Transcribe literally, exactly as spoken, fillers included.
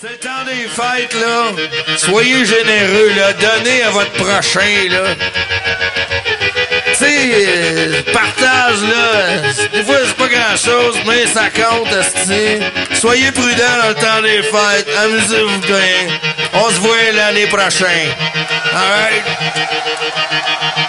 C'est le temps des fêtes, là. Soyez généreux, là. Donnez à votre prochain, là. Tu sais, euh, partage, là. Des fois, c'est pas grand-chose, mais ça compte, esti. Soyez prudents dans le temps des fêtes. Amusez-vous bien. On se voit l'année prochaine. All right?